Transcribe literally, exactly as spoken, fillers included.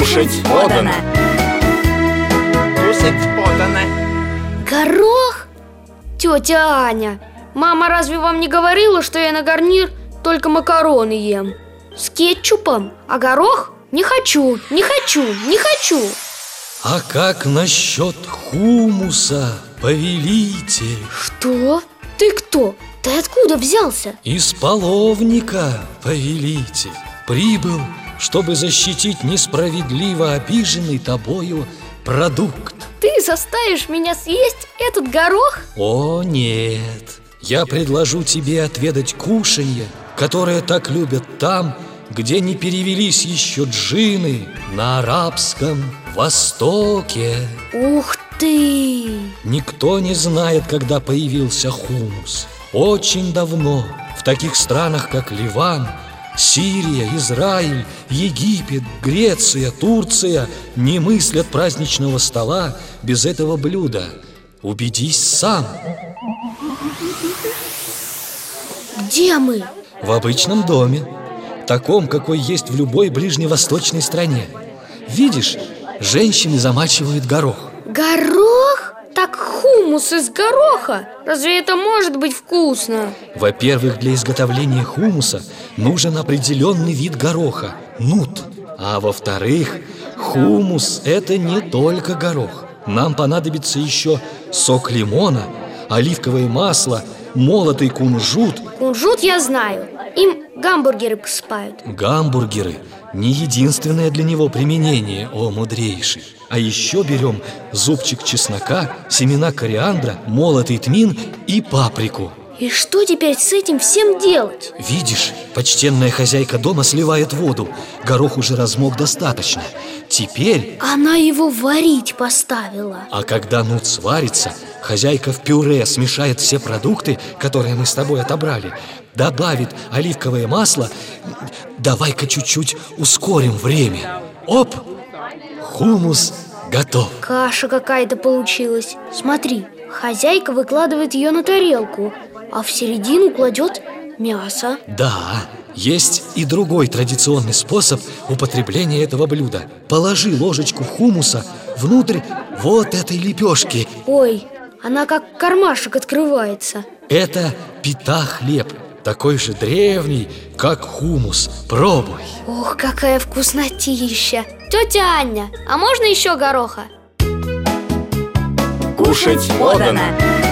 Кушать подано. Кушать подано. Горох? Тетя Аня, мама разве вам не говорила, что я на гарнир только макароны ем? С кетчупом, а горох? Не хочу, не хочу, не хочу. А как насчет хумуса, повелитель? Что? Ты кто? Ты откуда взялся? Из половника, повелитель. Прибыл, чтобы защитить несправедливо обиженный тобою продукт. Ты заставишь меня съесть этот горох? О, нет. Я предложу тебе отведать кушанье, которое так любят там, где не перевелись еще джинны на арабском Востоке. Ух ты! Никто не знает, когда появился хумус. Очень давно в таких странах, как Ливан, Сирия, Израиль, Египет, Греция, Турция не мыслят праздничного стола без этого блюда. Убедись сам. Где мы? В обычном доме, таком, какой есть в любой ближневосточной стране. Видишь, женщины замачивают горох. Горох? Так хумус из гороха? Разве это может быть вкусно? Во-первых, для изготовления хумуса нужен определенный вид гороха – нут. А во-вторых, хумус – это не только горох. Нам понадобится еще сок лимона, оливковое масло, молотый кунжут. Кунжут я знаю, им гамбургеры посыпают. Гамбургеры – не единственное для него применение, о мудрейший. А еще берем зубчик чеснока, семена кориандра, молотый тмин и паприку. И что теперь с этим всем делать? Видишь, почтенная хозяйка дома сливает воду. Горох уже размок достаточно. Теперь... Она его варить поставила. А когда нут сварится, хозяйка в пюре смешает все продукты, которые мы с тобой отобрали, добавит оливковое масло. Давай-ка чуть-чуть ускорим время. Оп! Хумус готов. Каша какая-то получилась. Смотри, хозяйка выкладывает ее на тарелку, а в середину кладет мясо. Да, есть и другой традиционный способ употребления этого блюда. Положи ложечку хумуса внутрь вот этой лепешки. Ой, она как кармашек открывается. Это пита-хлеб, такой же древний, как хумус. Пробуй. Ох, какая вкуснотища. Тетя Аня, а можно еще гороха? Кушать подано.